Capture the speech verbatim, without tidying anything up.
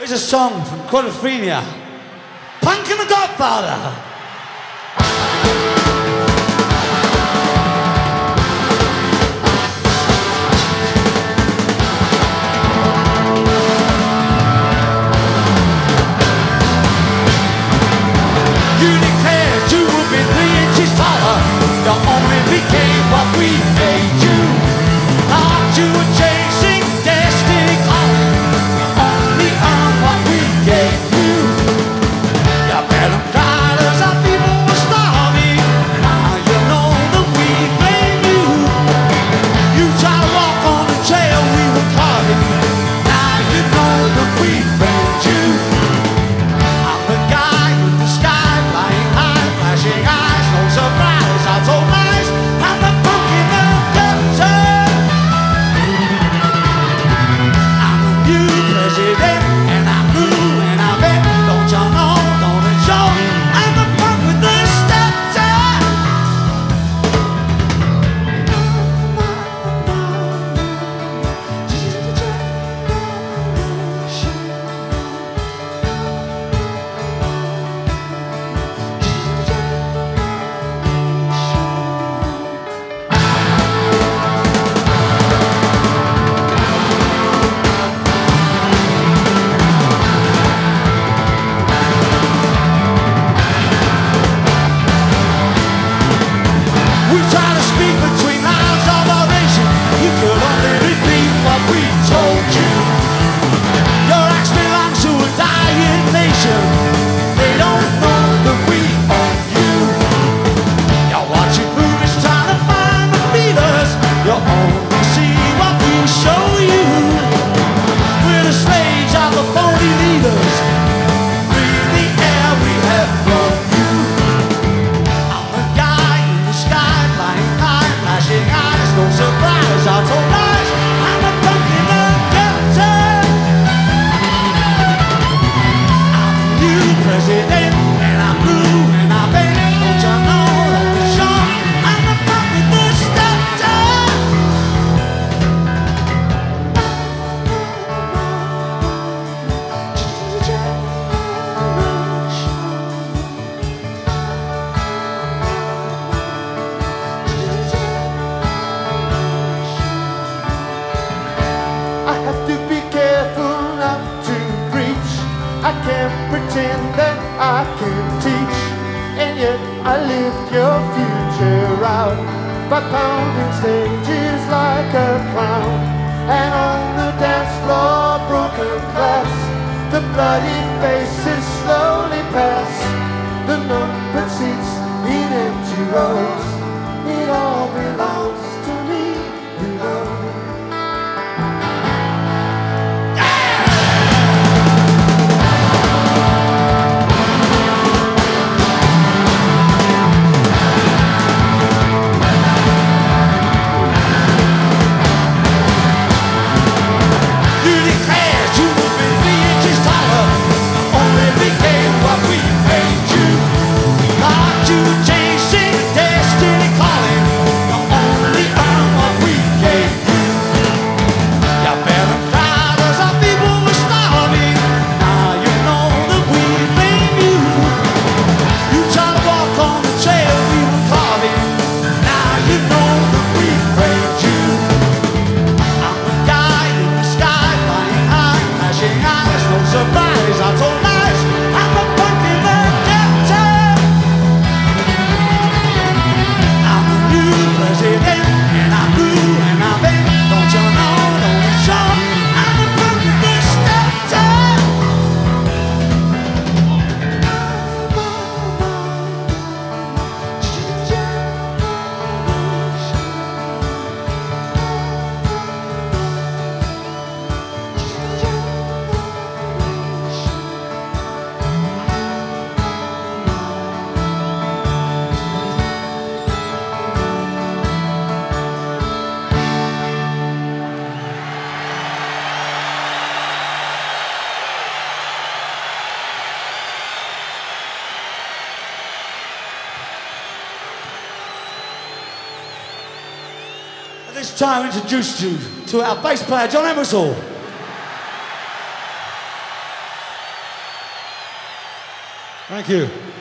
Here's a song from Quadrophenia, Punk and the Godfather. You declared you would be three inches taller. You only became what we made you. Thought you were chasing destiny calling. You only earned what we gave you. You better cry as our people were starving. Now you know that we blame you. You try to walk on the trail we were carving. Now you know that we blamed you. I'm the guy in the sky, flying high, flashing eyes, no surprise, I told lies. I'm the punk in the gutter. I'm the new president, and I'm blue, and I bet, don't you know, don't it show? I'm the punk with the stutter. We try to speak between lines of oration. You could only repeat what we told you. Your acts belong to a dying nation. They don't know that we own you. You're watching movies trying to find the beaters. You only see what we show you. We're the slaves of the phony leaders. Breathe the air we have from you. I'm the guy in the sky, flying high, flashing eyes, no surprise, I told lies. I'm a punk in the gutter. I'm the new president, and I'm blue, and I bet, don't you know, don't you show? I'm the punk with the stutter. I have to be careful not to preach. I can't pretend that I can teach. And yet I lift your future out by pounding stages like a clown. And on the dance floor, broken glass, the bloody faces slowly pass. The numbered seats in empty rows. It all belongs to me, you know. You declared you would be three inches taller. Only became what we made you. Thought you were chasing destiny calling. You only earned what we gave you. You better cry as our people were starving. Now you know that we blame you. You try to walk on the trail we were carving. Now you know that we blamed you. I'm the guy in the sky, flying high, flashing eyes, no surprise, I told lies. I'm the punk in the gutter. I'm the new president, and I'm blue, and I bet, don't you know, don't it show? I'm the punk with the stutter. At this time, I introduce you to our bass player, John Emersall. Thank you.